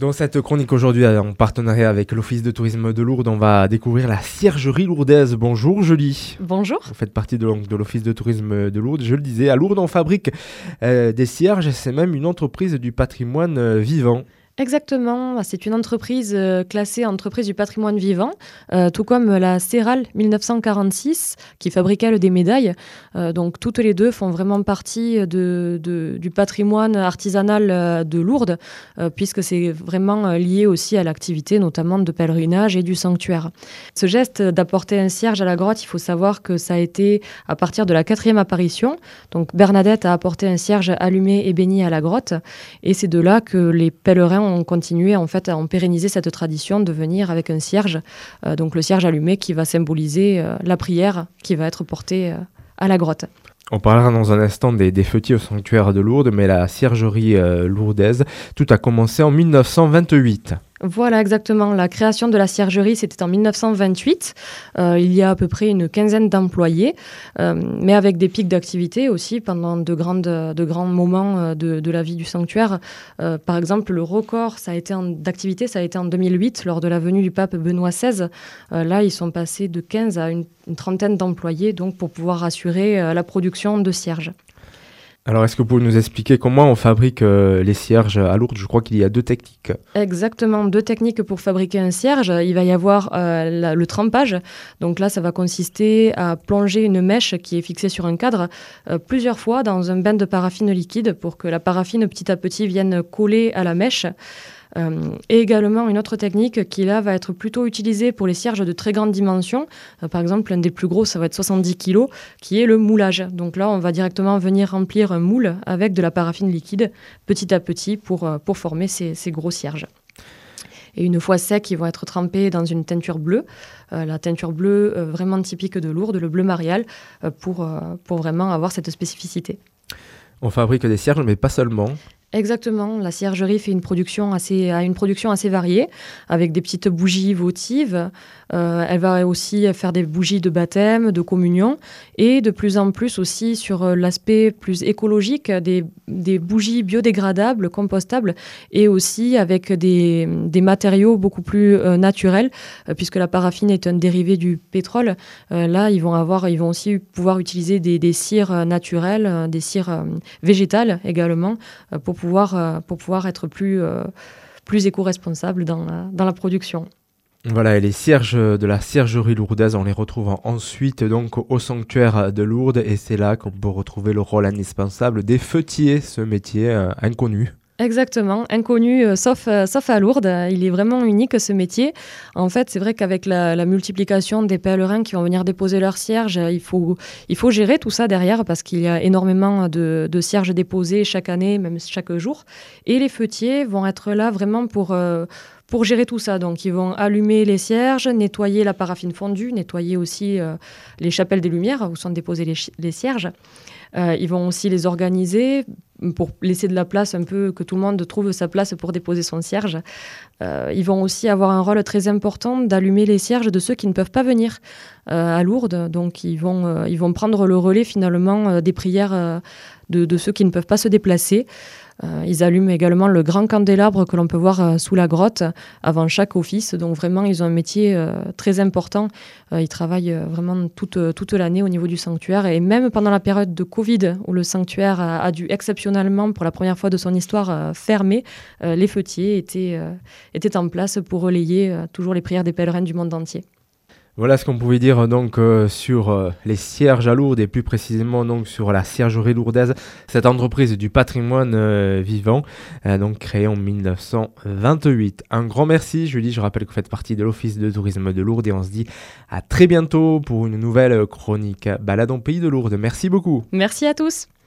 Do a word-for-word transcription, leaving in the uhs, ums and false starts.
Dans cette chronique aujourd'hui, en partenariat avec l'Office de tourisme de Lourdes, on va découvrir la ciergerie lourdaise. Bonjour Julie. Bonjour. Vous faites partie de, de l'Office de tourisme de Lourdes. Je le disais, à Lourdes, on fabrique euh, des cierges. C'est même une entreprise du patrimoine euh, vivant. Exactement, c'est une entreprise euh, classée entreprise du patrimoine vivant, euh, tout comme la Céral dix-neuf cent quarante-six qui fabriquait elle, des médailles. Euh, donc toutes les deux font vraiment partie de, de, du patrimoine artisanal euh, de Lourdes, euh, puisque c'est vraiment euh, lié aussi à l'activité notamment de pèlerinage et du sanctuaire. Ce geste d'apporter un cierge à la grotte, il faut savoir que ça a été à partir de la quatrième apparition. Donc Bernadette a apporté un cierge allumé et béni à la grotte, et c'est de là que les pèlerins ont continué en fait à en pérenniser cette tradition de venir avec un cierge, euh, donc le cierge allumé qui va symboliser euh, la prière qui va être portée euh, à la grotte. On parlera dans un instant des, des fêtiers au sanctuaire de Lourdes, mais la ciergerie euh, lourdaise, tout a commencé en dix-neuf cent vingt-huit. Voilà, exactement. La création de la ciergerie, c'était en dix-neuf cent vingt-huit. Euh, il y a à peu près une quinzaine d'employés, euh, mais avec des pics d'activité aussi pendant de, grandes, de grands moments de, de la vie du sanctuaire. Euh, par exemple, le record ça a été en, d'activité, ça a été en deux mille huit, lors de la venue du pape Benoît seize. Euh, là, ils sont passés de quinze à une, une trentaine d'employés donc, pour pouvoir assurer euh, la production de cierges. Alors, est-ce que vous pouvez nous expliquer comment on fabrique euh, les cierges à Lourdes ? Je crois qu'il y a deux techniques. Exactement, deux techniques pour fabriquer un cierge. Il va y avoir euh, la, le trempage. Donc là, ça va consister à plonger une mèche qui est fixée sur un cadre euh, plusieurs fois dans un bain de paraffine liquide pour que la paraffine petit à petit vienne coller à la mèche. Euh, et également une autre technique qui là va être plutôt utilisée pour les cierges de très grande dimension. Euh, par exemple, l'un des plus gros, ça va être soixante-dix kilos, qui est le moulage. Donc là, on va directement venir remplir un moule avec de la paraffine liquide petit à petit pour, euh, pour former ces, ces gros cierges. Et une fois secs, ils vont être trempés dans une teinture bleue, euh, la teinture bleue euh, vraiment typique de Lourdes, le bleu marial, euh, pour, euh, pour vraiment avoir cette spécificité. On fabrique des cierges, mais pas seulement. Exactement, la ciergerie fait une production assez, a une production assez variée, avec des petites bougies votives. Euh, elle va aussi faire des bougies de baptême, de communion, et de plus en plus aussi sur l'aspect plus écologique, des, des bougies biodégradables, compostables, et aussi avec des, des matériaux beaucoup plus euh, naturels, euh, puisque la paraffine est un dérivé du pétrole. Euh, là, ils vont, avoir, ils vont aussi pouvoir utiliser des, des cires naturelles, des cires euh, végétales également, euh, pour pouvoir, euh, pour pouvoir être plus, euh, plus éco-responsable dans la, dans la production. Voilà, et les cierges de la ciergerie lourdaise, on les retrouve ensuite donc au sanctuaire de Lourdes, et c'est là qu'on peut retrouver le rôle indispensable des fêtiers, ce métier euh, inconnu. Exactement, inconnu, euh, sauf, euh, sauf à Lourdes. Il est vraiment unique ce métier. En fait, c'est vrai qu'avec la, la multiplication des pèlerins qui vont venir déposer leurs cierges, il faut, il faut gérer tout ça derrière parce qu'il y a énormément de, de cierges déposés chaque année, même chaque jour. Et les fêtiers vont être là vraiment pour... Euh, pour gérer tout ça. Donc, ils vont allumer les cierges, nettoyer la paraffine fondue, nettoyer aussi euh, les chapelles des Lumières où sont déposés les, les cierges. Euh, ils vont aussi les organiser pour laisser de la place un peu, que tout le monde trouve sa place pour déposer son cierge. Euh, ils vont aussi avoir un rôle très important d'allumer les cierges de ceux qui ne peuvent pas venir euh, à Lourdes. Donc, ils vont, euh, ils vont prendre le relais finalement euh, des prières euh, de, de ceux qui ne peuvent pas se déplacer. Euh, ils allument également le grand candélabre que l'on peut voir euh, sous la grotte avant chaque office. Donc vraiment, ils ont un métier euh, très important. Euh, ils travaillent euh, vraiment toute, toute l'année au niveau du sanctuaire. Et même pendant la période de Covid, où le sanctuaire a, a dû exceptionnellement, pour la première fois de son histoire, euh, fermer, euh, les fêtiers étaient, euh, étaient en place pour relayer euh, toujours les prières des pèlerins du monde entier. Voilà ce qu'on pouvait dire donc euh, sur euh, les cierges à Lourdes et plus précisément donc sur la ciergerie lourdaise, cette entreprise du patrimoine euh, vivant, euh, donc créée en dix-neuf cent vingt-huit. Un grand merci Julie, je rappelle que vous faites partie de l'Office de tourisme de Lourdes et on se dit à très bientôt pour une nouvelle chronique Balade en Pays de Lourdes. Merci beaucoup. Merci à tous.